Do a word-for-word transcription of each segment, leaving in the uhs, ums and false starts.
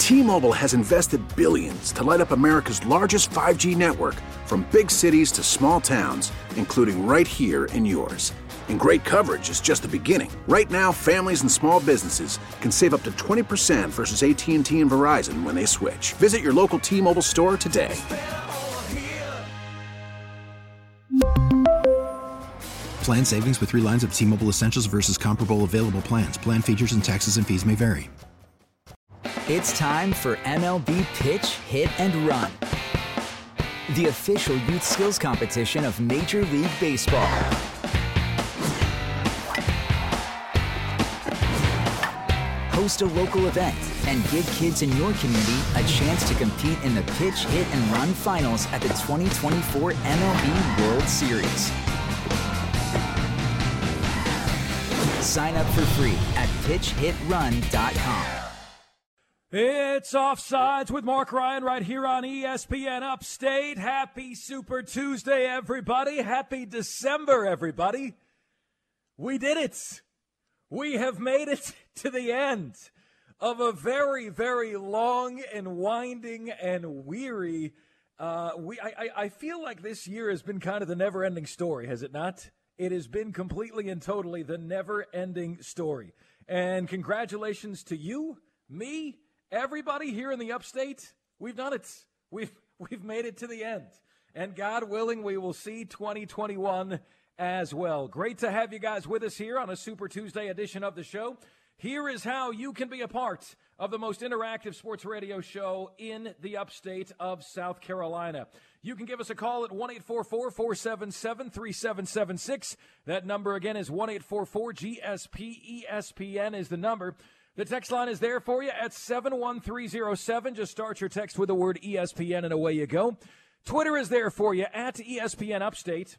T-Mobile has invested billions to light up America's largest five G network, from big cities to small towns, including right here in yours. And great coverage is just the beginning. Right now, families and small businesses can save up to twenty percent versus A T and T and Verizon when they switch. Visit your local T-Mobile store today. Plan savings with three lines of T-Mobile Essentials versus comparable available plans. Plan features and taxes and fees may vary. It's time for M L B Pitch, Hit, and Run, the official youth skills competition of Major League Baseball. Host a local event and give kids in your community a chance to compete in the Pitch, Hit, and Run finals at the twenty twenty-four M L B World Series. Sign up for free at pitch hit run dot com. It's Offsides with Mark Ryan right here on E S P N Upstate. Happy Super Tuesday, everybody. Happy December, everybody. We did it. We have made it to the end of a very, very long and winding and weary. Uh, we I, I feel like this year has been kind of the never-ending story, has it not? It has been completely and totally the never-ending story. And congratulations to you, me, everybody here in the Upstate. We've done it. We've we've made it to the end. And God willing, we will see twenty twenty-one as well. Great to have you guys with us here on a Super Tuesday edition of the show. Here is how you can be a part of the most interactive sports radio show in the Upstate of South Carolina. You can give us a call at one eight four four, four seven seven, three seven seven six. That number again is one eight four four G S P E S P N is the number. The text line is there for you at seven one three zero seven. Just start your text with the word E S P N and away you go. Twitter is there for you at E S P N Upstate,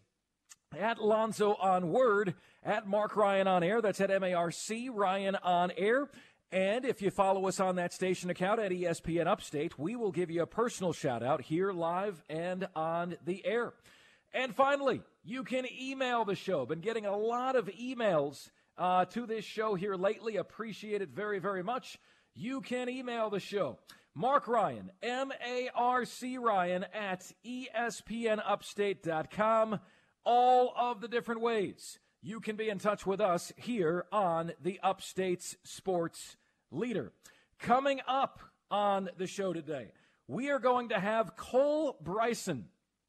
at Lonzo on Word, at Mark Ryan on Air. That's at M A R C Ryan on Air. And if you follow us on that station account at E S P N Upstate, we will give you a personal shout-out here live and on the air. And finally, you can email the show. Been getting a lot of emails uh, to this show here lately. Appreciate it very, very much. You can email the show. Mark Ryan, M A R C Ryan, at E S P N upstate dot com. All of the different ways you can be in touch with us here on the Upstate's Sports Leader. Coming up on the show today, we are going to have Cole Bryson.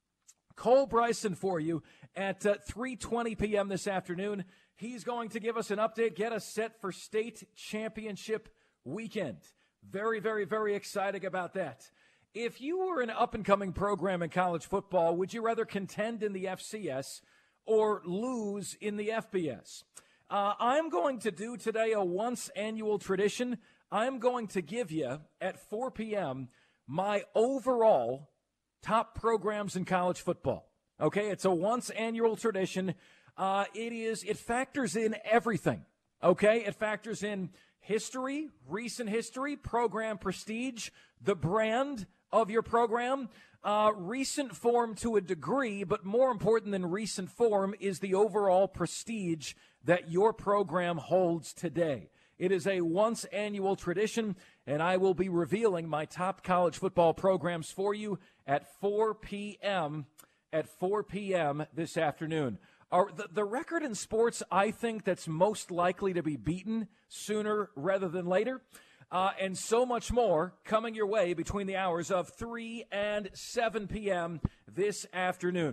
Cole Bryson for you at uh, three twenty p.m. this afternoon. He's going to give us an update, get us set for state championship weekend. Very, very, very excited about that. If you were an up-and-coming program in college football, would you rather contend in the F C S or lose in the F B S? Uh, I'm going to do today a once-annual tradition. I'm going to give you, at four p.m., my overall top programs in college football. Okay, it's a once-annual tradition. Uh, it is. It factors in everything. Okay, it factors in history, recent history, program prestige, the brand of your program, uh, recent form to a degree, but more important than recent form is the overall prestige that your program holds today. It is a once-annual tradition, and I will be revealing my top college football programs for you at four p.m. at four p.m. this afternoon. Our, the, the record in sports, I think, that's most likely to be beaten sooner rather than later, uh, and so much more coming your way between the hours of three and seven p.m. this afternoon.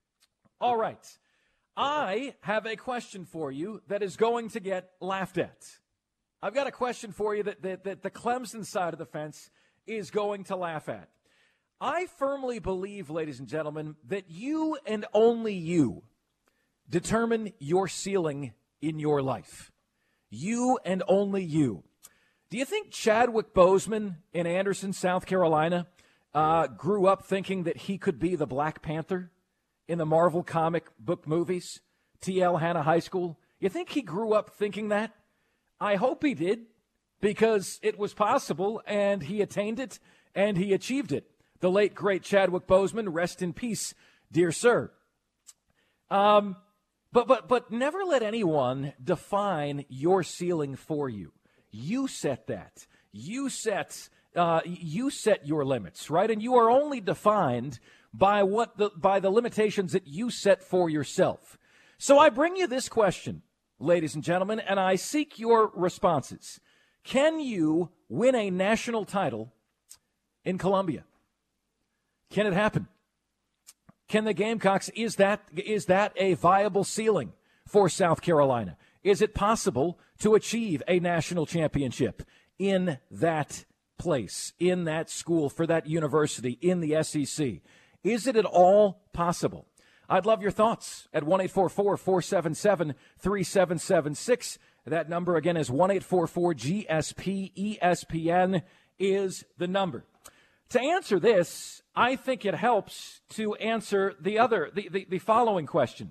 All right. I have a question for you that is going to get laughed at. I've got a question for you that, that, that the Clemson side of the fence is going to laugh at. I firmly believe, ladies and gentlemen, that you and only you determine your ceiling in your life. You and only you. Do you think Chadwick Boseman in Anderson, South Carolina, uh, grew up thinking that he could be the Black Panther in the Marvel comic book movies, T L Hanna High School? You think he grew up thinking that? I hope he did, because it was possible, and he attained it, and he achieved it. The late, great Chadwick Boseman, rest in peace, dear sir. Um, but but but never let anyone define your ceiling for you. You set that. You set Uh, you set your limits, right? And you are only defined by what the by the limitations that you set for yourself. So I bring you this question, ladies and gentlemen, and I seek your responses. Can you win a national title in Columbia? Can it happen? Can the Gamecocks, is that is that a viable ceiling for South Carolina? Is it possible to achieve a national championship in that place, in that school, for that university, in the S E C? Is it at all possible? I'd love your thoughts at one eight four four, four seven seven, three seven seven six. That number, again, is one eight four four G S P. E S P N is the number. To answer this, I think it helps to answer the other, the, the, the following question.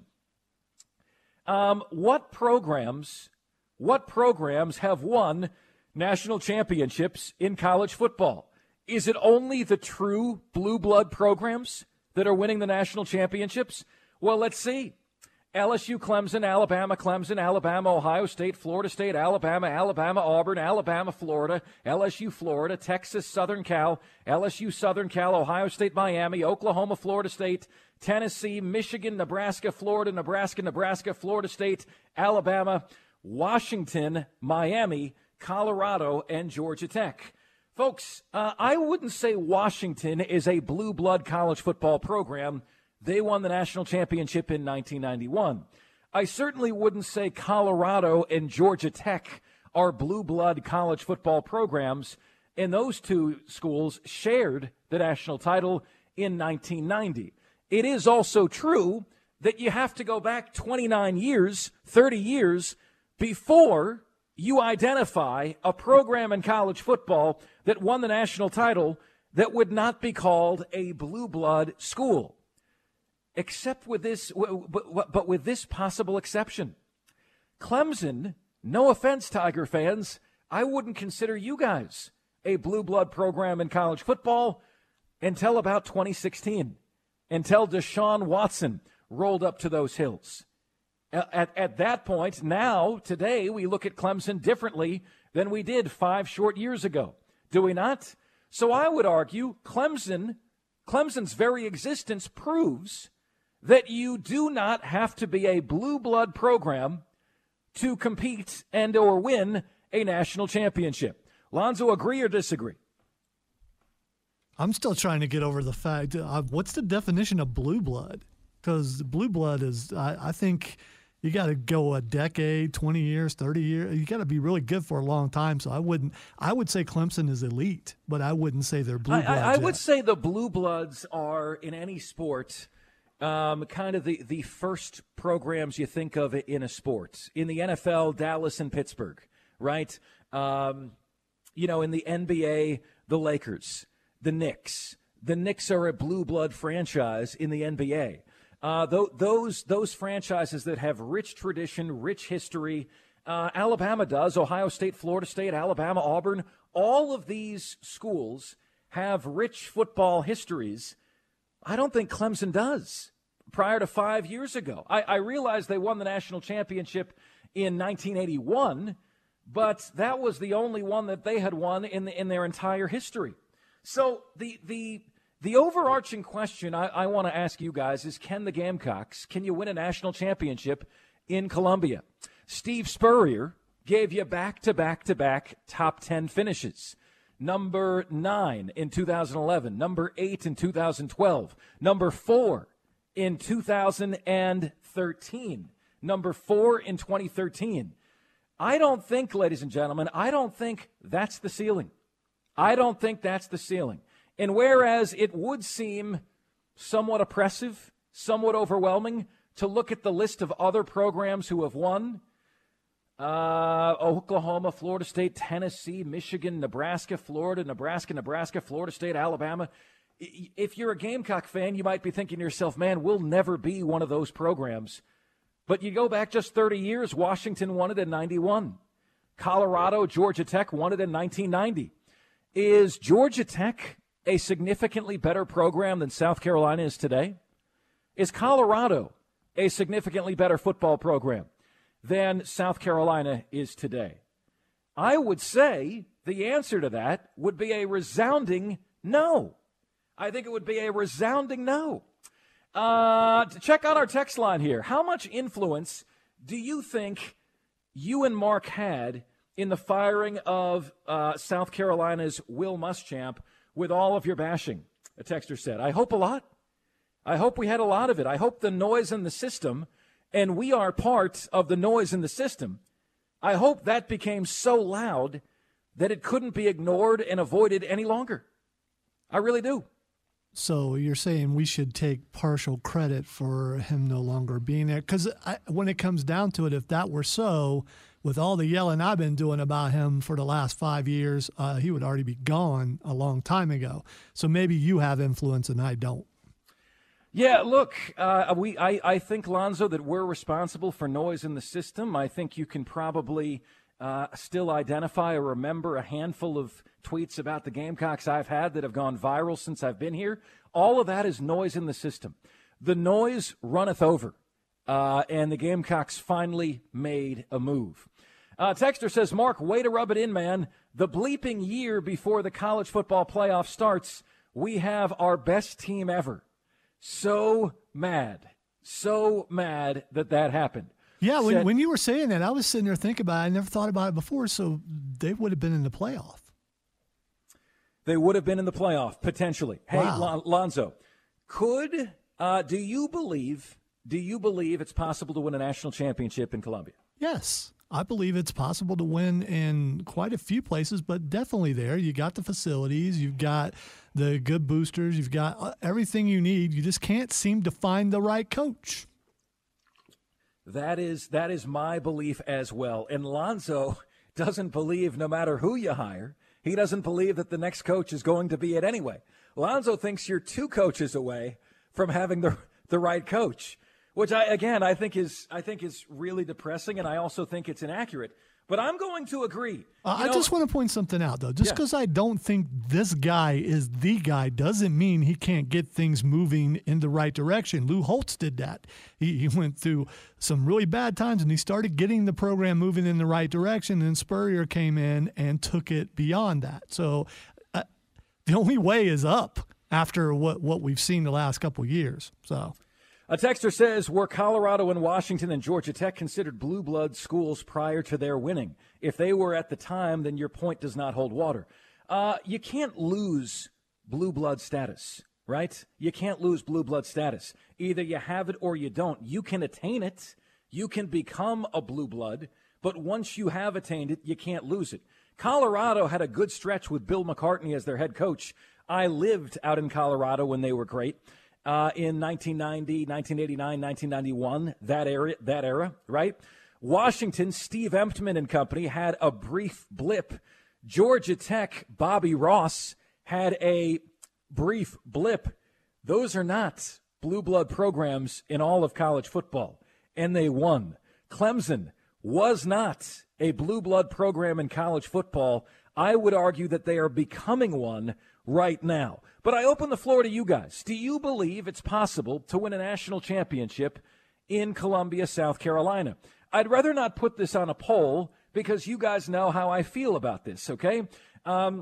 Um, what programs, what programs have won national championships in college football? Is it only the true blue blood programs that are winning the national championships? Well, let's see. L S U, Clemson, Alabama, Clemson, Alabama, Ohio State, Florida State, Alabama, Alabama, Auburn, Alabama, Florida, L S U, Florida, Texas, Southern Cal, L S U, Southern Cal, Ohio State, Miami, Oklahoma, Florida State, Tennessee, Michigan, Nebraska, Florida, Nebraska, Nebraska, Florida State, Alabama, Washington, Miami, Colorado, and Georgia Tech. Folks, uh, I wouldn't say Washington is a blue blood college football program. They won the national championship in nineteen ninety-one. I certainly wouldn't say Colorado and Georgia Tech are blue blood college football programs, and those two schools shared the national title in nineteen ninety. It is also true that you have to go back twenty-nine years, thirty years, before you identify a program in college football that won the national title that would not be called a blue blood school. Except with this, but, but with this possible exception. Clemson, no offense, Tiger fans, I wouldn't consider you guys a blue blood program in college football until about twenty sixteen, until Deshaun Watson rolled up to those hills. At, at that point, now, today, we look at Clemson differently than we did five short years ago. Do we not? So I would argue Clemson, Clemson's very existence proves that you do not have to be a blue blood program to compete and or win a national championship. Lonzo, agree or disagree? I'm still trying to get over the fact, uh, what's the definition of blue blood? Because blue blood is, I, I think you got to go a decade, twenty years, thirty years. You got to be really good for a long time. So I wouldn't, I would say Clemson is elite, but I wouldn't say they're blue bloods. I, I, I would say the blue bloods are, in any sport, Um, kind of the, the first programs you think of in a sport. In the N F L, Dallas and Pittsburgh, right? Um, you know, in the N B A, the Lakers, the Knicks. The Knicks are a blue blood franchise in the N B A. Uh, th- those those franchises that have rich tradition, rich history. Uh, Alabama does. Ohio State, Florida State, Alabama, Auburn. All of these schools have rich football histories. I don't think Clemson does prior to five years ago. I, I realize they won the national championship in nineteen eighty-one, but that was the only one that they had won in the, in their entire history. So the the the overarching question I, I want to ask you guys is, can the Gamecocks, can you win a national championship in Columbia? Steve Spurrier gave you back-to-back-to-back top ten finishes. Number nine in two thousand eleven, number eight in two thousand twelve, number four in two thousand thirteen, number four in twenty thirteen. I don't think, ladies and gentlemen, I don't think that's the ceiling. I don't think that's the ceiling. And whereas it would seem somewhat oppressive, somewhat overwhelming to look at the list of other programs who have won, Uh, Oklahoma, Florida State, Tennessee, Michigan, Nebraska, Florida, Nebraska, Nebraska, Florida State, Alabama. If you're a Gamecock fan, you might be thinking to yourself, man, we'll never be one of those programs. But you go back just thirty years, Washington won it in ninety-one. Colorado, Georgia Tech won it in nineteen ninety. Is Georgia Tech a significantly better program than South Carolina is today? Is Colorado a significantly better football program than South Carolina is today? I would say the answer to that would be a resounding no. I think it would be a resounding no. Uh, to check out our text line here. How much influence do you think you and Mark had in the firing of uh, South Carolina's Will Muschamp with all of your bashing? A texter said, I hope a lot. I hope we had a lot of it. I hope the noise in the system, and we are part of the noise in the system, I hope that became so loud that it couldn't be ignored and avoided any longer. I really do. So you're saying we should take partial credit for him no longer being there? Because when it comes down to it, if that were so, with all the yelling I've been doing about him for the last five years, uh, he would already be gone a long time ago. So maybe you have influence and I don't. Yeah, look, uh, we I, I think, Lonzo, that we're responsible for noise in the system. I think you can probably uh, still identify or remember a handful of tweets about the Gamecocks I've had that have gone viral since I've been here. All of that is noise in the system. The noise runneth over, uh, and the Gamecocks finally made a move. Uh, Texter says, Mark, way to rub it in, man. The bleeping year before the college football playoff starts, we have our best team ever. So mad, so mad that that happened. Yeah, when, Said, when you were saying that, I was sitting there thinking about it. I never thought about it before, so they would have been in the playoff. They would have been in the playoff, potentially. Hey, Wow. Lon- Lonzo, could, uh, do you believe, do you believe it's possible to win a national championship in Columbia? Yes, I believe it's possible to win in quite a few places, but definitely there. You got the facilities, you've got the good boosters, you've got everything you need. You just can't seem to find the right coach. That is that is my belief as well. And Lonzo doesn't believe no matter who you hire, he doesn't believe that the next coach is going to be it anyway. Lonzo thinks you're two coaches away from having the the right coach, which I again I think is I think is really depressing, and I also think it's inaccurate. But I'm going to agree. Uh, I know, just want to point something out, though. Just because yeah. I don't think this guy is the guy doesn't mean he can't get things moving in the right direction. Lou Holtz did that. He, he went through some really bad times, and he started getting the program moving in the right direction, and Spurrier came in and took it beyond that. So uh, the only way is up after what, what we've seen the last couple of years. So. A texter says, were Colorado and Washington and Georgia Tech considered blue blood schools prior to their winning? If they were at the time, then your point does not hold water. Uh, you can't lose blue blood status, right? You can't lose blue blood status. Either you have it or you don't. You can attain it. You can become a blue blood, but once you have attained it, you can't lose it. Colorado had a good stretch with Bill McCartney as their head coach. I lived out in Colorado when they were great. Uh, in nineteen ninety, nineteen eighty-nine, nineteen ninety-one, that era, that era, right? Washington, Steve Emptman and company had a brief blip. Georgia Tech, Bobby Ross had a brief blip. Those are not blue blood programs in all of college football, and they won. Clemson was not a blue blood program in college football. I would argue that they are becoming one right now. But I open the floor to you guys. Do you believe it's possible to win a national championship in Columbia, South Carolina? I'd rather not put this on a poll because you guys know how I feel about this, okay? Um,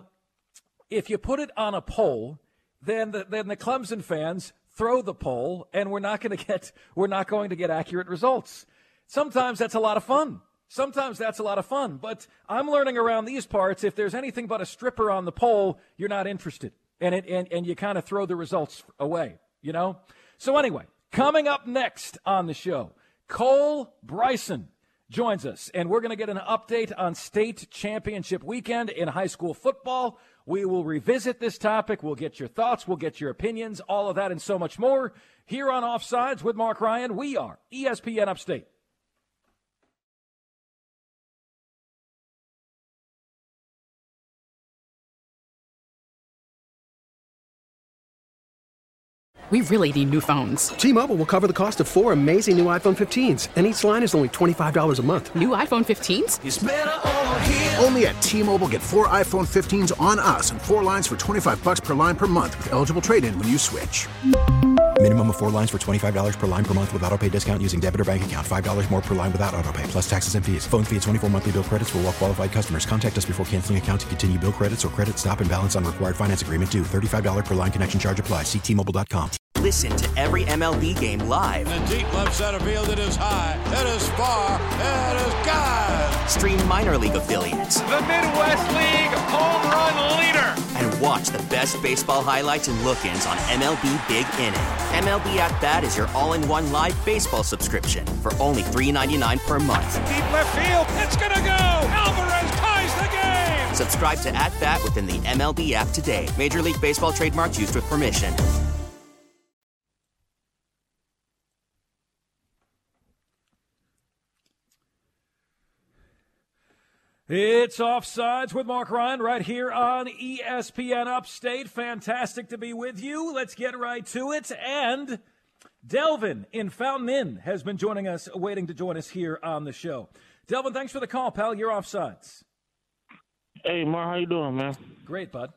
if you put it on a poll, then the, then the Clemson fans throw the poll, and we're not going to get we're not going to get accurate results. Sometimes that's a lot of fun. Sometimes that's a lot of fun. But I'm learning around these parts, if there's anything but a stripper on the poll, you're not interested. And it, and, and you kind of throw the results away, you know? So anyway, coming up next on the show, Cole Bryson joins us, and we're going to get an update on state championship weekend in high school football. We will revisit this topic. We'll get your thoughts. We'll get your opinions, all of that and so much more. Here on Offsides with Mark Ryan, we are E S P N Upstate. We really need new phones. T-Mobile will cover the cost of four amazing new iPhone fifteens, and each line is only twenty-five dollars a month. New iPhone fifteens? It's better over here. Only at T-Mobile, get four iPhone fifteens on us and four lines for twenty-five bucks per line per month with eligible trade-in when you switch. Minimum of four lines for twenty-five dollars per line per month with autopay discount using debit or bank account. five dollars more per line without autopay, plus taxes and fees. Phone fee at twenty-four monthly bill credits for well qualified customers. Contact us before canceling account to continue bill credits or credit stop and balance on required finance agreement due. thirty-five dollars per line connection charge applies. See T Mobile dot com. Listen to every M L B game live. In the deep left center field, it is high, it is far, it is gone. Stream minor league affiliates. The Midwest League home run leader. And watch the best baseball highlights and look-ins on M L B Big Inning. M L B At Bat is your all-in-one live baseball subscription for only three dollars and ninety-nine cents per month. Deep left field, it's gonna go! Alvarez ties the game! Subscribe to At Bat within the M L B app today. Major League Baseball trademarks used with permission. It's Offsides with Mark Ryan right here on E S P N Upstate. Fantastic to be with you. Let's get right to it. And Delvin in Fountain Inn has been joining us, waiting to join us here on the show. Delvin, thanks for the call, pal. You're Offsides. Hey, Mark, how you doing, man? Great, bud.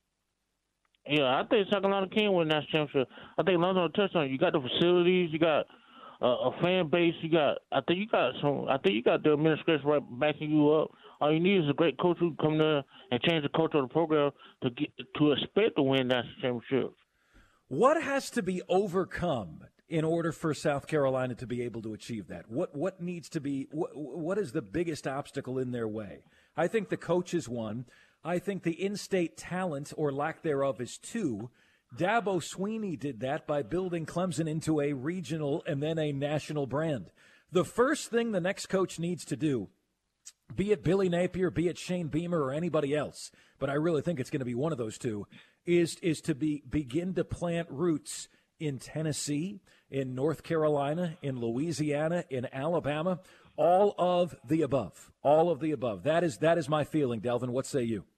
Yeah, I think South Carolina can win that championship. I think London touched on it. You got the facilities, you got uh, a fan base, you got. I think you got some. I think you got the administration right backing you up. All you need is a great coach who can come there and change the culture of the program to get to expect to win that championship. What has to be overcome in order for South Carolina to be able to achieve that? What what needs to be? What, what is the biggest obstacle in their way? I think the coach is one. I think the in-state talent or lack thereof is two. Dabo Swinney did that by building Clemson into a regional and then a national brand. The first thing the next coach needs to do, be it Billy Napier, be it Shane Beamer, or anybody else, but I really think it's going to be one of those two, is is to be begin to plant roots in Tennessee, in North Carolina, in Louisiana, in Alabama, all of the above, all of the above. That is that is my feeling, Delvin. What say you?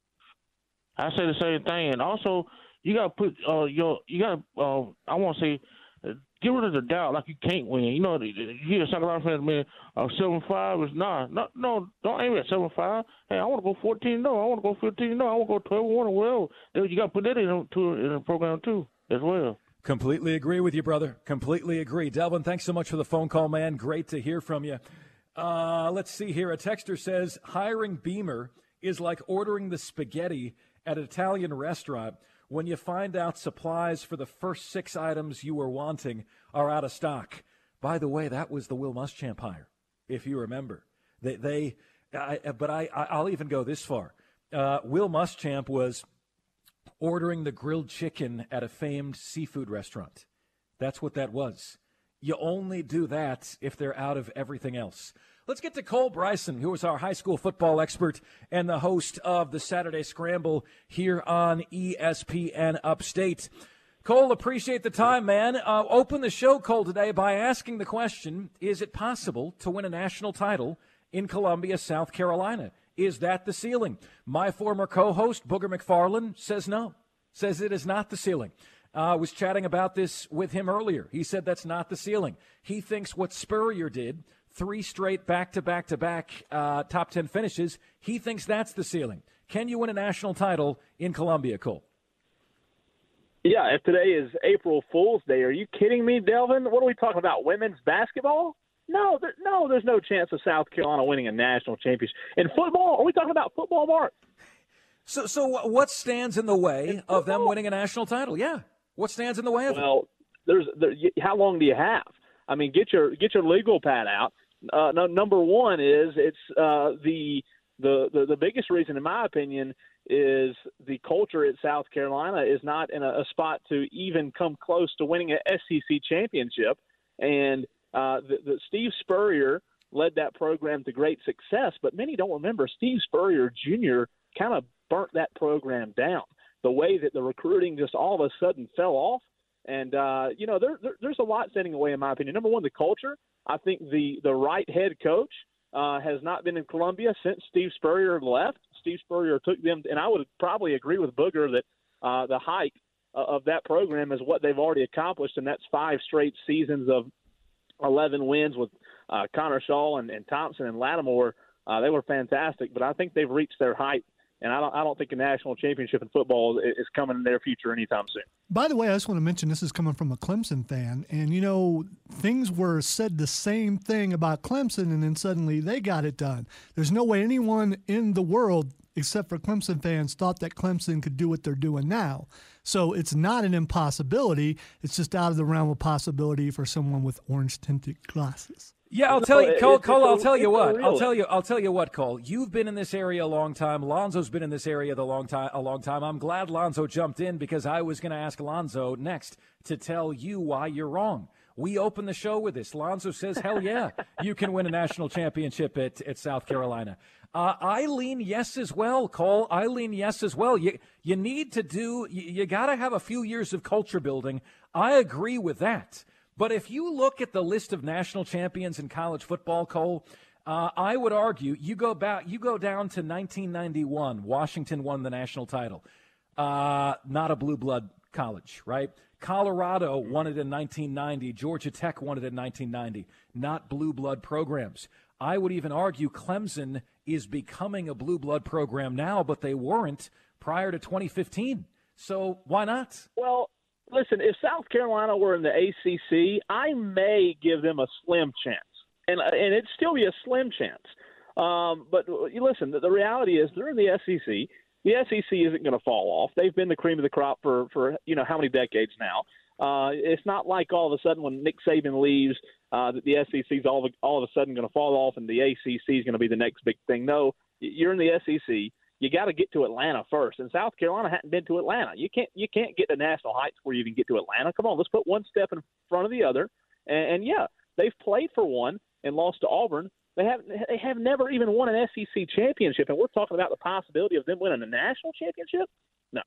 I say the same thing, and also you got to put uh, your you got to uh, I want to say. Uh, Get rid of the doubt like you can't win. You know, you hear South Carolina fans, man, uh, seven five is not. No, no, don't aim at seven five. Hey, I want to go fourteen no. I want to go fifteen no. I want to go twelve one well. You got to put that in, to, in the program, too, as well. Completely agree with you, brother. Completely agree. Delvin, thanks so much for the phone call, man. Great to hear from you. Uh, let's see here. A texter says, hiring Beamer is like ordering the spaghetti at an Italian restaurant when you find out supplies for the first six items you were wanting are out of stock. By the way, that was the Will Muschamp hire, if you remember. They, they I, but I, I'll even go this far. Uh, Will Muschamp was ordering the grilled chicken at a famed seafood restaurant. That's what that was. You only do that if they're out of everything else. Let's get to Cole Bryson, who is our high school football expert and the host of the Saturday Scramble here on E S P N Upstate. Cole, appreciate the time, man. Uh, open the show, Cole, today by asking the question, is it possible to win a national title in Columbia, South Carolina? Is that the ceiling? My former co-host, Booger McFarland, says no, says it is not the ceiling. I uh, was chatting about this with him earlier. He said that's not the ceiling. He thinks what Spurrier did, three straight back-to-back-to-back uh, top ten finishes, he thinks that's the ceiling. Can you win a national title in Columbia, Cole? Yeah, if today is April Fool's Day, are you kidding me, Delvin? What are we talking about, women's basketball? No, there, no, there's no chance of South Carolina winning a national championship. In football, are we talking about football, Mark? So, so what stands in the way of them winning a national title? Yeah. What stands in the way of well, it? Well, there's there, how long do you have? I mean, get your get your legal pad out. Uh, no, number one is it's uh, the, the the the biggest reason, in my opinion, is the culture at South Carolina is not in a, a spot to even come close to winning an S E C championship. And uh, the, the Steve Spurrier led that program to great success, but many don't remember Steve Spurrier Junior kind of burnt that program down. The way that the recruiting just all of a sudden fell off. And, uh, you know, there, there, there's a lot standing away, in my opinion. Number one, the culture. I think the, the right head coach uh, has not been in Columbia since Steve Spurrier left. Steve Spurrier took them, and I would probably agree with Booger that uh, the hike uh, of that program is what they've already accomplished, and that's five straight seasons of eleven wins with uh, Connor Shaw and, and Thompson and Lattimore. Uh, they were fantastic, but I think they've reached their height and I don't I don't think a national championship in football is coming in their future anytime soon. By the way, I just want to mention this is coming from a Clemson fan, and you know things were said the same thing about Clemson, and then suddenly they got it done. There's no way anyone in the world except for Clemson fans thought that Clemson could do what they're doing now. So it's not an impossibility. It's just out of the realm of possibility for someone with orange-tinted glasses. Yeah, I'll tell you, Cole. Cole, I'll tell you what. I'll tell you. I'll tell you what, Cole. You've been in this area a long time. Lonzo's been in this area the long time. A long time. I'm glad Lonzo jumped in because I was going to ask Lonzo next to tell you why you're wrong. We opened the show with this. Lonzo says, "Hell yeah, you can win a national championship at at South Carolina." Uh, I lean yes as well, Cole. I lean yes as well. You you need to do. You, you got to have a few years of culture building. I agree with that. But if you look at the list of national champions in college football, Cole, uh, I would argue you go back, you go down to nineteen ninety-one. Washington won the national title. Uh, not a blue blood college, right? Colorado won it in nineteen ninety. Georgia Tech won it in nineteen ninety. Not blue blood programs. I would even argue Clemson is becoming a blue blood program now, but they weren't prior to twenty fifteen. So why not? Well, listen, if South Carolina were in the A C C, I may give them a slim chance, and and it'd still be a slim chance. Um, but you listen, the, the reality is they're in the S E C. The S E C isn't going to fall off. They've been the cream of the crop for, for you know how many decades now. Uh, it's not like all of a sudden when Nick Saban leaves uh, that the S E C is all of, all of a sudden going to fall off and the A C C is going to be the next big thing. No, you're in the S E C. You got to get to Atlanta first, and South Carolina hadn't been to Atlanta. You can't you can't get to national heights before you even get to Atlanta. Come on, let's put one step in front of the other. And, and yeah, they've played for one and lost to Auburn. They have they have never even won an S E C championship, and we're talking about the possibility of them winning a national championship. No.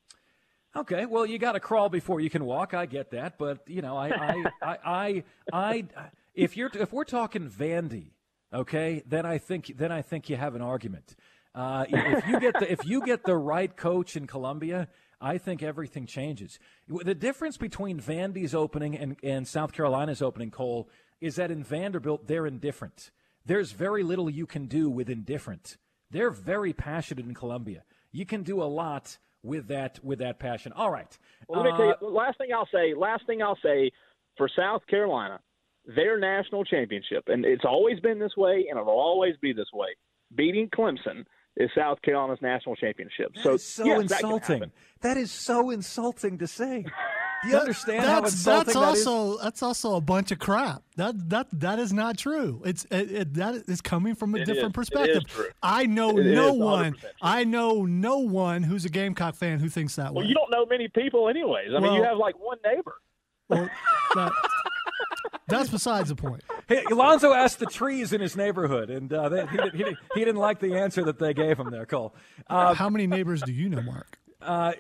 Okay, well, you got to crawl before you can walk. I get that, but you know, I, I, I, I, I, if you're if we're talking Vandy, okay, then I think then I think you have an argument. Uh, if you get the if you get the right coach in Columbia, I think everything changes. The difference between Vandy's opening and, and South Carolina's opening, Cole, is that in Vanderbilt they're indifferent. There's very little you can do with indifferent. They're very passionate in Columbia. You can do a lot with that with that passion. All right. Well, let me tell you, uh, last thing I'll say, last thing I'll say for South Carolina, their national championship, and it's always been this way, and it'll always be this way. Beating Clemson is South Carolina's national championship. That so is so yes, insulting. That, that is so insulting to say. Do you understand how that's, insulting that's that also, is? That's also a bunch of crap. That that that is not true. It's it, it, that is coming from a it different is. perspective. It is true. I know it no is one. I know no one who's a Gamecock fan who thinks that well, way. you don't know many people, anyways. I well, mean, you have like one neighbor. Well, that, that's besides the point. Hey, Alonzo asked the trees in his neighborhood, and uh, they, he, did, he, did, he didn't like the answer that they gave him there, Cole. Uh, How many neighbors do you know, Mark? Uh,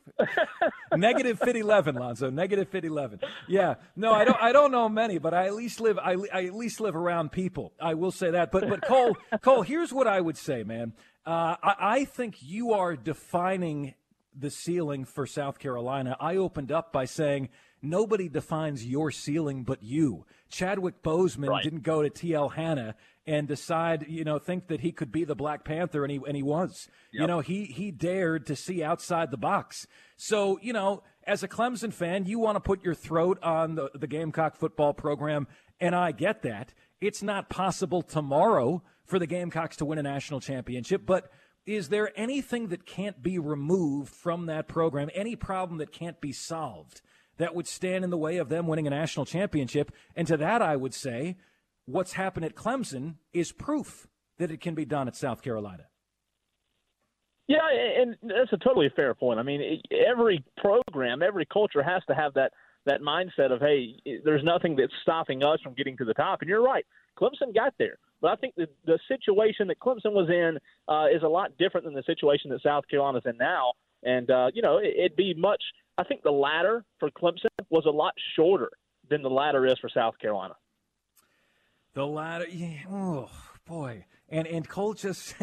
negative fit eleven, Lonzo. Negative fit eleven. Yeah, no, I don't. I don't know many, but I at least live. I, I at least live around people. I will say that. But but Cole, Cole, here's what I would say, man. Uh, I, I think you are defining the ceiling for South Carolina. I opened up by saying nobody defines your ceiling but you. Chadwick Boseman right. didn't go to T L Hanna and decide, you know, think that he could be the Black Panther, and he and he was. Yep. You know, he he dared to see outside the box. So, you know, as a Clemson fan, you want to put your throat on the, the Gamecock football program, and I get that. It's not possible tomorrow for the Gamecocks to win a national championship, but is there anything that can't be removed from that program, any problem that can't be solved that would stand in the way of them winning a national championship? And to that, I would say what's happened at Clemson is proof that it can be done at South Carolina. Yeah, and that's a totally fair point. I mean, every program, every culture has to have that, that mindset of, hey, there's nothing that's stopping us from getting to the top. And you're right. Clemson got there. But I think the, the situation that Clemson was in uh, is a lot different than the situation that South Carolina's in now. And, uh, you know, it, it'd be much – I think the ladder for Clemson was a lot shorter than the ladder is for South Carolina. The ladder, yeah, oh boy, and and Cole just said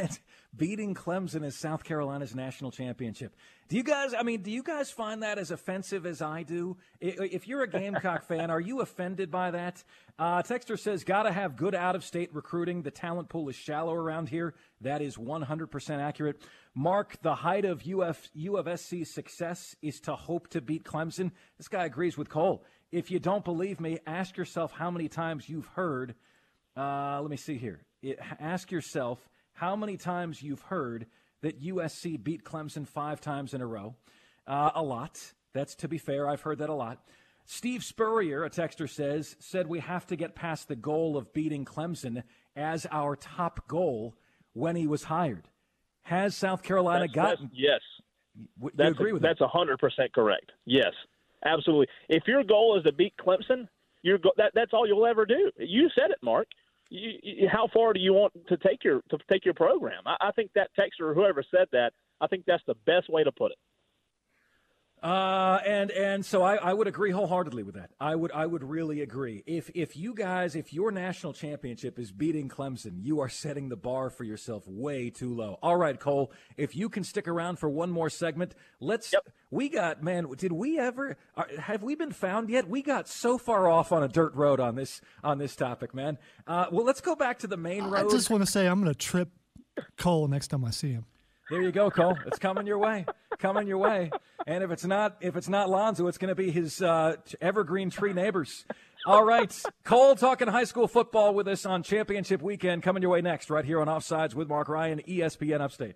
beating Clemson as South Carolina's national championship. Do you guys, I mean, do you guys find that as offensive as I do? If you're a Gamecock fan, are you offended by that? Uh, Texter says, got to have good out-of-state recruiting. The talent pool is shallow around here. That is one hundred percent accurate. Mark, the height of U F, U of S C's success is to hope to beat Clemson. This guy agrees with Cole. If you don't believe me, ask yourself how many times you've heard, uh, let me see here. It, ask yourself how many times you've heard that U S C beat Clemson five times in a row. Uh, a lot. That's, to be fair, I've heard that a lot. Steve Spurrier, a texter says, said we have to get past the goal of beating Clemson as our top goal when he was hired. Has South Carolina that's, gotten? That's, yes. W- that's you agree a, with that's that? That's one hundred percent correct. Yes, absolutely. If your goal is to beat Clemson, you're go- that, that's all you'll ever do. You said it, Mark. You, you, how far do you want to take your to take your program? I, I think that texter or whoever said that, I think that's the best way to put it. Uh, and and so I, I would agree wholeheartedly with that. I would I would really agree. If if you guys, if your national championship is beating Clemson, you are setting the bar for yourself way too low. All right, Cole, if you can stick around for one more segment, let's. Yep. We got man. Did we ever? Are, have we been found yet? We got so far off on a dirt road on this on this topic, man. Uh, well, let's go back to the main road. I just want to say I'm going to trip Cole next time I see him. There you go, Cole. It's coming your way, coming your way. And if it's not, if it's not Lonzo, it's going to be his uh, evergreen tree neighbors. All right, Cole talking high school football with us on championship weekend. Coming your way next, right here on Offsides with Mark Ryan, E S P N Upstate.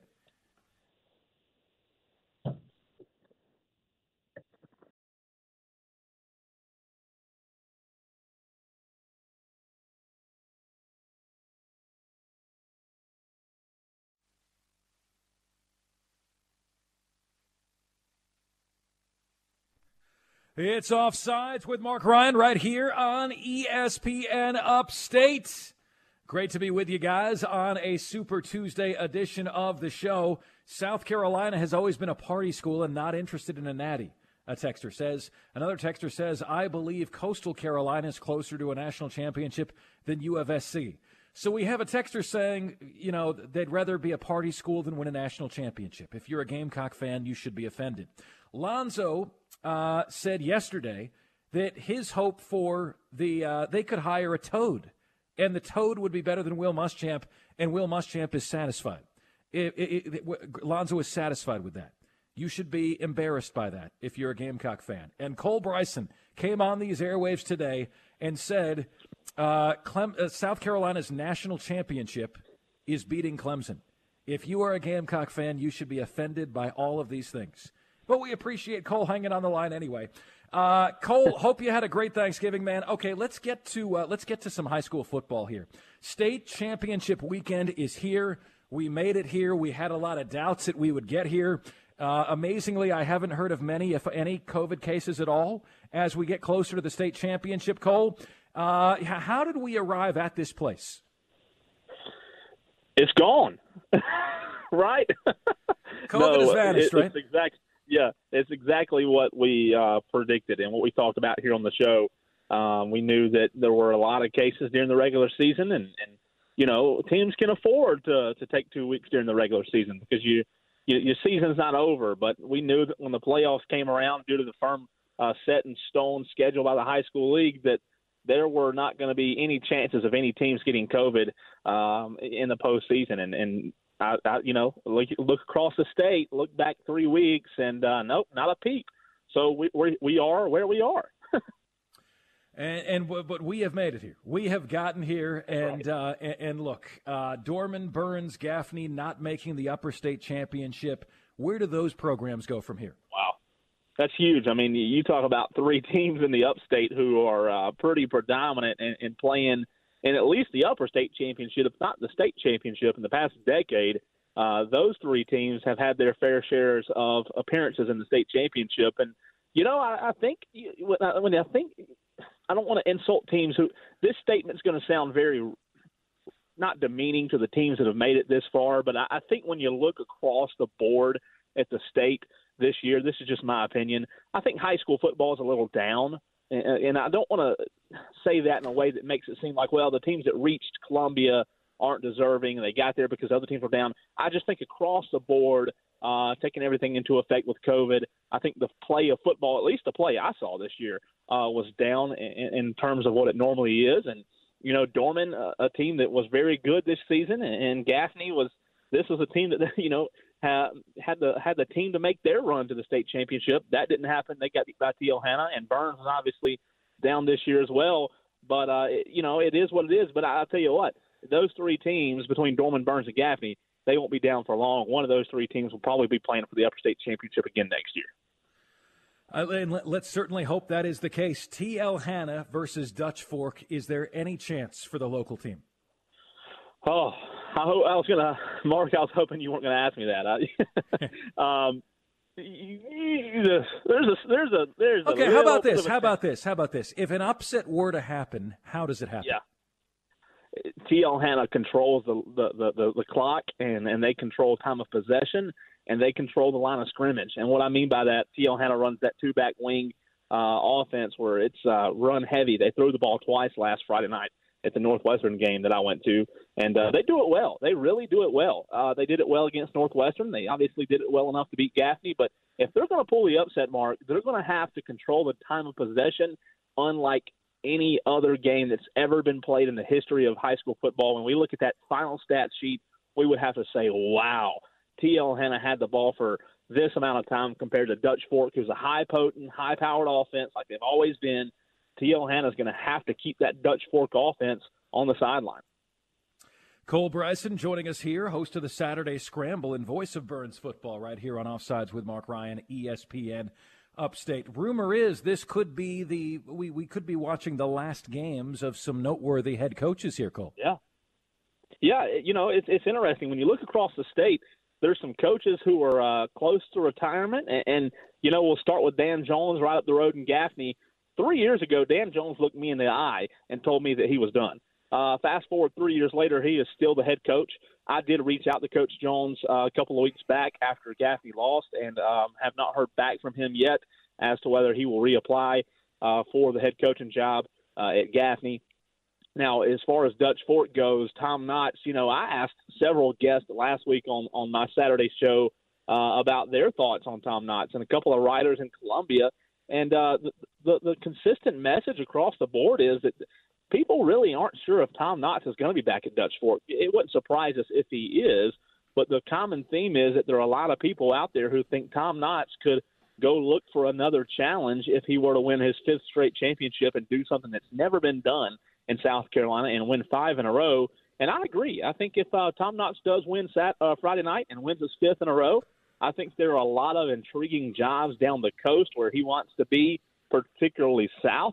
It's Offsides with Mark Ryan right here on E S P N Upstate. Great to be with you guys on a Super Tuesday edition of the show. South Carolina has always been a party school and not interested in a natty, a texter says. Another texter says, I believe Coastal Carolina is closer to a national championship than U of S C. So we have a texter saying, you know, they'd rather be a party school than win a national championship. If you're a Gamecock fan, you should be offended. Lonzo uh, said yesterday that his hope for the uh, they could hire a Toad, and the Toad would be better than Will Muschamp, and Will Muschamp is satisfied. It, it, it, Lonzo is satisfied with that. You should be embarrassed by that if you're a Gamecock fan. And Cole Bryson came on these airwaves today and said uh, Clem, uh, South Carolina's national championship is beating Clemson. If you are a Gamecock fan, you should be offended by all of these things. But we appreciate Cole hanging on the line anyway. Uh, Cole, hope you had a great Thanksgiving, man. Okay, let's get to uh, let's get to some high school football here. State championship weekend is here. We made it here. We had a lot of doubts that we would get here. Uh, amazingly, I haven't heard of many, if any, COVID cases at all as we get closer to the state championship. Cole, uh, how did we arrive at this place? It's gone, right? COVID no, has vanished, it, right? It's exact, yeah, it's exactly what we uh, predicted and what we talked about here on the show. Um, we knew that there were a lot of cases during the regular season, and, and you know, teams can afford to to take two weeks during the regular season because you, you your season's not over. But we knew that when the playoffs came around, due to the firm uh, set in stone schedule by the high school league, that there were not going to be any chances of any teams getting COVID um, in the postseason. And, and I, I, you know, look, look across the state, look back three weeks, and uh, nope, not a peep. So we we, we are where we are. And, and but we have made it here. We have gotten here, and uh, and, and look, uh, Dorman, Burns, Gaffney not making the upper state championship. Where do those programs go from here? Wow, that's huge. I mean, you talk about three teams in the upstate who are uh, pretty predominant in, in playing in at least the upper state championship, if not the state championship, in the past decade. Uh, those three teams have had their fair shares of appearances in the state championship, and you know, I, I think when I, when I think. I don't want to insult teams who – this statement's going to sound very not demeaning to the teams that have made it this far, but I, I think when you look across the board at the state this year, this is just my opinion, I think high school football is a little down, and, and I don't want to say that in a way that makes it seem like, well, the teams that reached Columbia aren't deserving. They got there because other teams were down. I just think across the board, uh, taking everything into effect with COVID, I think the play of football, at least the play I saw this year, uh, was down in, in terms of what it normally is. And, you know, Dorman, uh, a team that was very good this season, and, and Gaffney was – this was a team that, you know, had, had the had the team to make their run to the state championship. That didn't happen. They got beat by T L Hanna, and Burns is obviously down this year as well. But, uh, it, you know, it is what it is. But I'll tell you what, those three teams between Dorman, Burns, and Gaffney, they won't be down for long. One of those three teams will probably be playing for the Upper State Championship again next year. Uh, and let, let's certainly hope that is the case. T L Hanna versus Dutch Fork. Is there any chance for the local team? Oh, I, ho- I was going to, Mark, I was hoping you weren't going to ask me that. I, um, there's a, there's a, there's okay, a how about this? A how about this? How about this? If an upset were to happen, how does it happen? Yeah. T L Hanna controls the, the, the, the, the clock, and, and they control time of possession, and they control the line of scrimmage. And what I mean by that, T L Hanna runs that two-back wing uh, offense where it's uh, run heavy. They threw the ball twice last Friday night at the Northwestern game that I went to, and uh, they do it well. They really do it well. Uh, they did it well against Northwestern. They obviously did it well enough to beat Gaffney, but if they're going to pull the upset, Mark, they're going to have to control the time of possession unlike any other game that's ever been played in the history of high school football. When we look at that final stat sheet, we would have to say, wow, T L Hanna had the ball for this amount of time compared to Dutch Fork, who's a high-potent, high-powered offense like they've always been. T L Hanna is going to have to keep that Dutch Fork offense on the sideline. Cole Bryson joining us here, host of the Saturday Scramble and voice of Burns football right here on Offsides with Mark Ryan, E S P N Upstate. Rumor is this could be the we, we could be watching the last games of some noteworthy head coaches here, Cole. Yeah. Yeah, you know, it's it's interesting. When you look across the state, there's some coaches who are uh, close to retirement. And, and, you know, we'll start with Dan Jones right up the road in Gaffney. Three years ago, Dan Jones looked me in the eye and told me that he was done. Uh, fast forward three years later, he is still the head coach. I did reach out to Coach Jones uh, a couple of weeks back after Gaffney lost and um, have not heard back from him yet as to whether he will reapply uh, for the head coaching job uh, at Gaffney. Now, as far as Dutch Fork goes, Tom Knotts, you know, I asked several guests last week on, on my Saturday show uh, about their thoughts on Tom Knotts and a couple of writers in Columbia. And uh, the, the, the consistent message across the board is that people really aren't sure if Tom Knotts is going to be back at Dutch Fork. It wouldn't surprise us if he is, but the common theme is that there are a lot of people out there who think Tom Knotts could go look for another challenge if he were to win his fifth straight championship and do something that's never been done in South Carolina and win five in a row. And I agree. I think if uh, Tom Knotts does win Sat- uh, Friday night and wins his fifth in a row, I think there are a lot of intriguing jobs down the coast where he wants to be, particularly south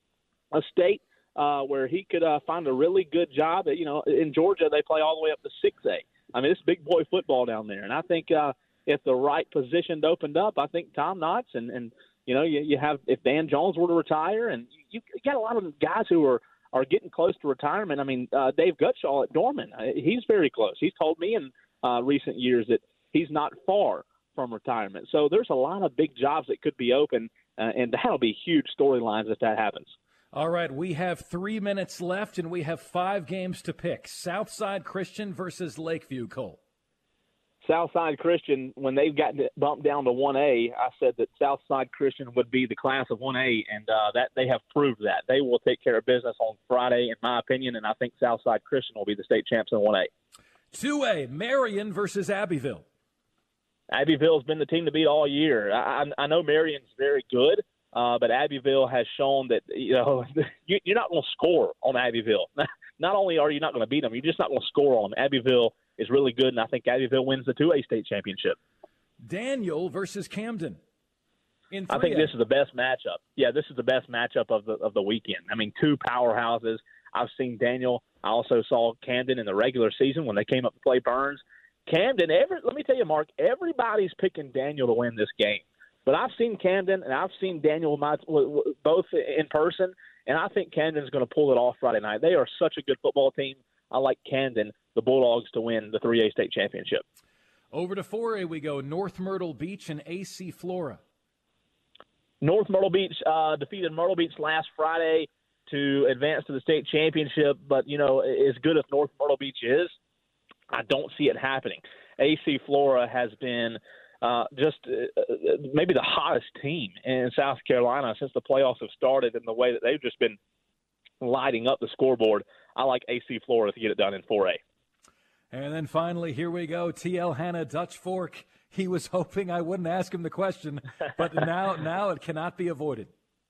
of state, uh, where he could uh, find a really good job. You know, in Georgia, they play all the way up to six A. I mean, it's big boy football down there. And I think uh, if the right position opened up, I think Tom Knotts and, and you know, you, you have – if Dan Jones were to retire, and you, you got a lot of guys who are, are getting close to retirement. I mean, uh, Dave Gutshaw at Dorman, uh, he's very close. He's told me in uh, recent years that he's not far from retirement. So there's a lot of big jobs that could be open, uh, and that'll be huge storylines if that happens. All right, we have three minutes left, and we have five games to pick. Southside Christian versus Lakeview, Cole. Southside Christian, when they've gotten bumped down to one A, I said that Southside Christian would be the class of one A, and uh, that they have proved that. They will take care of business on Friday, in my opinion, and I think Southside Christian will be the state champs in one A. two A, Marion versus Abbeville. Abbeville's been the team to beat all year. I, I know Marion's very good, uh, but Abbeville has shown that, you know, you, you're not going to score on Abbeville. Not only are you not going to beat them, you're just not going to score on them. Abbeville is really good, and I think Abbeville wins the two A state championship. Daniel versus Camden. In I think this is the best matchup. Yeah, this is the best matchup of the of the weekend. I mean, two powerhouses. I've seen Daniel. I also saw Camden in the regular season when they came up to play Burns. Camden, every, let me tell you, Mark, everybody's picking Daniel to win this game. But I've seen Camden, and I've seen Daniel my, both in person, and I think Camden's going to pull it off Friday night. They are such a good football team. I like Camden, the Bulldogs, to win the three A state championship. Over to four A we go, North Myrtle Beach and A C Flora. North Myrtle Beach uh, defeated Myrtle Beach last Friday to advance to the state championship, but, you know, as good as North Myrtle Beach is, I don't see it happening. A C Flora has been uh, just uh, maybe the hottest team in South Carolina since the playoffs have started, in the way that they've just been lighting up the scoreboard. I like A C Flora to get it done in four A. And then finally, here we go. T L Hanna, Dutch Fork. He was hoping I wouldn't ask him the question, but now now it cannot be avoided.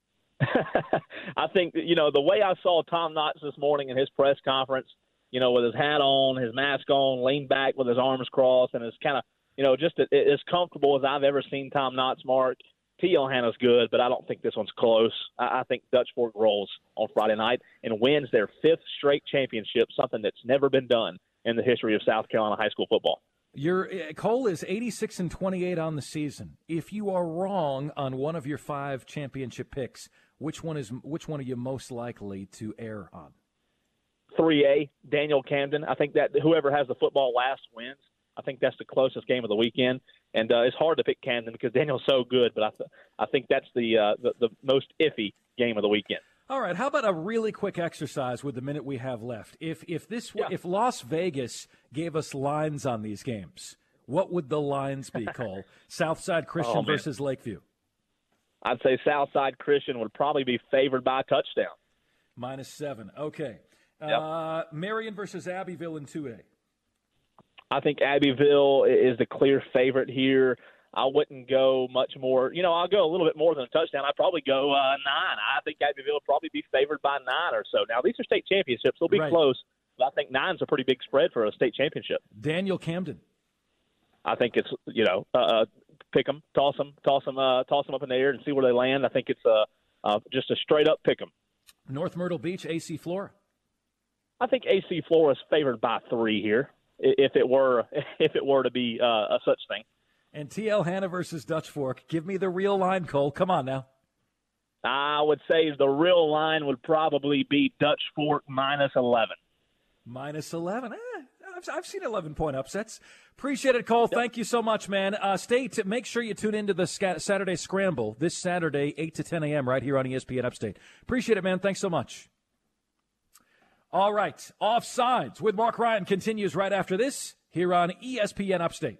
I think, you know, the way I saw Tom Knotts this morning in his press conference, you know, with his hat on, his mask on, leaned back with his arms crossed, and is kind of, you know, just as comfortable as I've ever seen Tom Knotts, Mark. T L Hanna's good, but I don't think this one's close. I, I think Dutch Fork rolls on Friday night and wins their fifth straight championship, something that's never been done in the history of South Carolina high school football. Your uh, Cole is eighty-six and twenty-eight on the season. If you are wrong on one of your five championship picks, which one is which one are you most likely to err on? three A, Daniel Camden. I think that whoever has the football last wins. I think that's the closest game of the weekend, and uh, it's hard to pick Camden because Daniel's so good. But I, th- I think that's the, uh, the the most iffy game of the weekend. All right, how about a really quick exercise with the minute we have left? If if this yeah. if Las Vegas gave us lines on these games, what would the lines be, Cole? Southside Christian oh, versus Lakeview. I'd say Southside Christian would probably be favored by a touchdown. Minus seven. Okay. Yep. Uh, Marion versus Abbeville in two A. I think Abbeville is the clear favorite here. I wouldn't go much more. You know, I'll go a little bit more than a touchdown. I'd probably go uh, nine. I think Abbeville would probably be favored by nine or so. Now, these are state championships. They'll be right. close, but I think nine's a pretty big spread for a state championship. Daniel Camden. I think it's, you know, uh, pick them, toss them, toss them, uh, toss them up in the air and see where they land. I think it's uh, uh, just a straight-up pick them. North Myrtle Beach, A C Flora. I think A C Flora is favored by three here, if it were if it were to be uh, a such thing. And T L Hanna versus Dutch Fork. Give me the real line, Cole. Come on now. I would say the real line would probably be Dutch Fork minus eleven. Minus eleven. Eh, I've, I've seen eleven-point upsets. Appreciate it, Cole. Yep. Thank you so much, man. Uh, stay to make sure you tune into the Sc- Saturday Scramble this Saturday, eight to ten a.m. right here on E S P N Upstate. Appreciate it, man. Thanks so much. All right. Offsides with Mark Ryan continues right after this here on E S P N Upstate.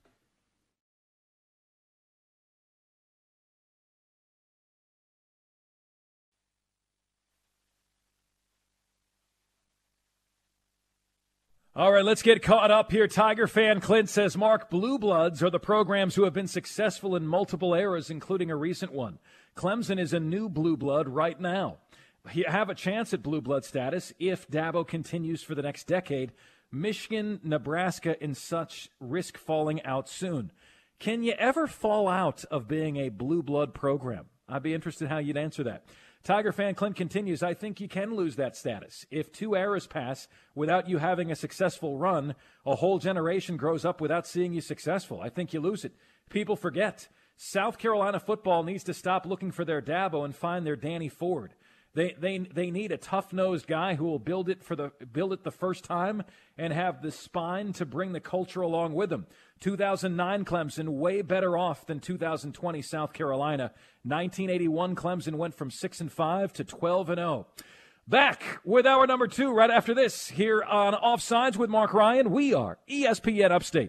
All right, let's get caught up here. Tiger fan Clint says, Mark, Blue Bloods are the programs who have been successful in multiple eras, including a recent one. Clemson is a new Blue Blood right now. You have a chance at Blue Blood status if Dabo continues for the next decade. Michigan, Nebraska, and such risk falling out soon. Can you ever fall out of being a Blue Blood program? I'd be interested how you'd answer that. Tiger fan Clint continues, I think you can lose that status. If two eras pass without you having a successful run, a whole generation grows up without seeing you successful. I think you lose it. People forget. South Carolina football needs to stop looking for their Dabo and find their Danny Ford. They they they need a tough-nosed guy who will build it for the build it the first time and have the spine to bring the culture along with them. two thousand nine Clemson way better off than two thousand twenty South Carolina. nineteen eighty-one Clemson went from six and five to twelve and oh. Back with our number two right after this here on Offsides with Mark Ryan. We are E S P N Upstate.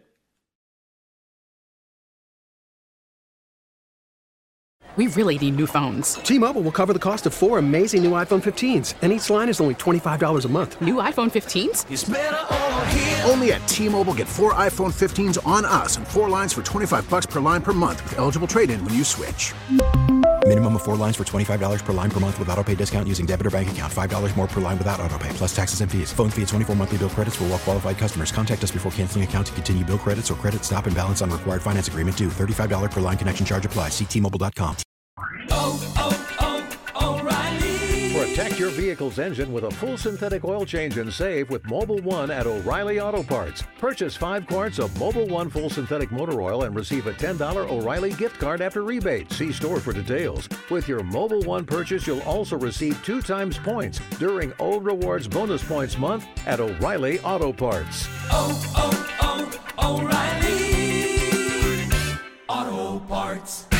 We really need new phones. T-Mobile will cover the cost of four amazing new iPhone fifteens, and each line is only twenty-five dollars a month. New iPhone fifteens? It's better over here. Only at T-Mobile, get four iPhone fifteens on us and four lines for twenty-five dollars per line per month with eligible trade-in when you switch. Minimum of four lines for twenty-five dollars per line per month with autopay discount using debit or bank account. five dollars more per line without autopay, plus taxes and fees. Phone fee at twenty-four monthly bill credits for well-qualified customers. Contact us before canceling account to continue bill credits or credit stop and balance on required finance agreement due. thirty-five dollars per line connection charge applies. See T Mobile dot com. Oh, oh, oh, O'Reilly. Protect your vehicle's engine with a full synthetic oil change and save with Mobil one at O'Reilly Auto Parts. Purchase five quarts of Mobil one full synthetic motor oil and receive a ten dollars O'Reilly gift card after rebate. See store for details. With your Mobil one purchase, you'll also receive two times points during O Rewards Bonus Points Month at O'Reilly Auto Parts. Oh, oh, oh, O'Reilly Auto Parts.